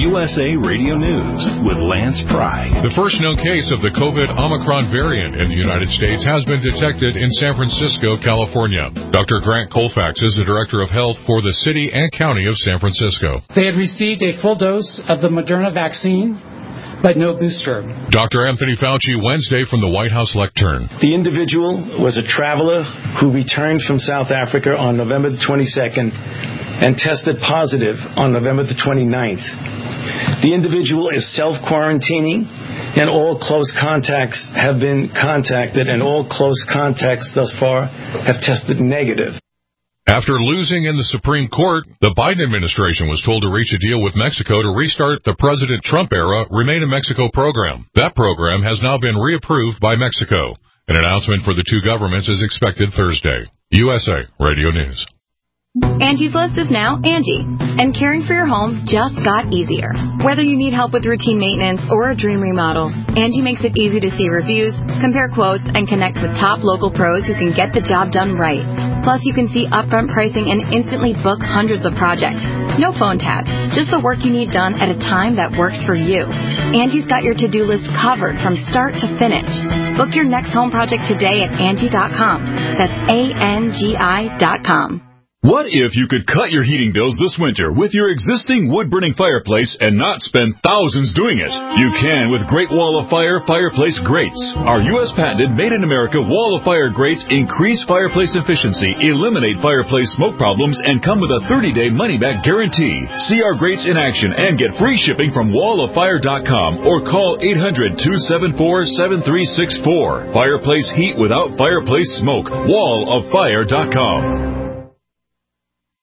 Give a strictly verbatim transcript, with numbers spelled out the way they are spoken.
U S A Radio News with Lance Pry. The first known case of the COVID Omicron variant in the United States has been detected in San Francisco, California. Doctor Grant Colfax is the Director of Health for the City and County of San Francisco. They had received a full dose of the Moderna vaccine, but no booster. Doctor Anthony Fauci Wednesday from the White House lectern. The individual was a traveler who returned from South Africa on November the twenty-second and tested positive on November the twenty-ninth. The individual is self-quarantining, and all close contacts have been contacted, and all close contacts thus far have tested negative. After losing in the Supreme Court, the Biden administration was told to reach a deal with Mexico to restart the President Trump-era Remain in Mexico program. That program has now been reapproved by Mexico. An announcement for the two governments is expected Thursday. U S A Radio News. Angie's List is now Angie, and caring for your home just got easier. Whether you need help with routine maintenance or a dream remodel, Angie makes it easy to see reviews, compare quotes, and connect with top local pros who can get the job done right. Plus, you can see upfront pricing and instantly book hundreds of projects. No phone tag, just the work you need done at a time that works for you. Angie's got your to-do list covered from start to finish. Book your next home project today at Angie dot com. That's A N G I dot com. What if you could cut your heating bills this winter with your existing wood-burning fireplace and not spend thousands doing it? You can with Great Wall of Fire fireplace grates. Our U S patented made-in-America Wall of Fire grates increase fireplace efficiency, eliminate fireplace smoke problems, and come with a thirty-day money-back guarantee. See our grates in action and get free shipping from wall of fire dot com or call eight hundred, two seven four, seven three six four. Fireplace heat without fireplace smoke. wall of fire dot com.